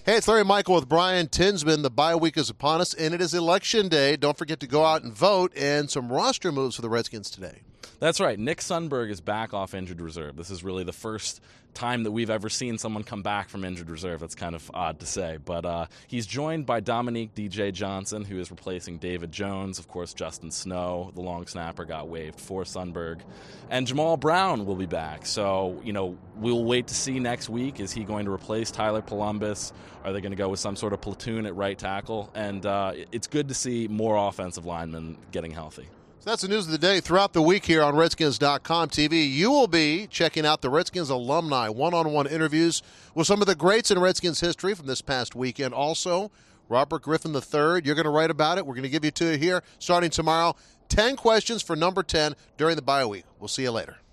Hey, it's Larry Michael with Brian Tinsman. The bye week is upon us, and it is Election Day. Don't forget to go out and vote, and some roster moves for the Redskins today. That's right. Nick Sundberg is back off injured reserve. This is really the first time that we've ever seen someone come back from injured reserve. That's kind of odd to say. But he's joined by Dominique DJ Johnson, who is replacing David Jones. Of course, Justin Snow, the long snapper, got waived for Sundberg. And Jamal Brown will be back. So, we'll wait to see next week. Is he going to replace Tyler Columbus? Are they going to go with some sort of platoon at right tackle? And it's good to see more offensive linemen getting healthy. That's the news of the day. Throughout the week here on Redskins.com TV, you will be checking out the Redskins alumni one-on-one interviews with some of the greats in Redskins history from this past weekend. Also, Robert Griffin III, you're going to write about it. We're going to give you to you here starting tomorrow. 10 questions for number 10 during the bye week. We'll see you later.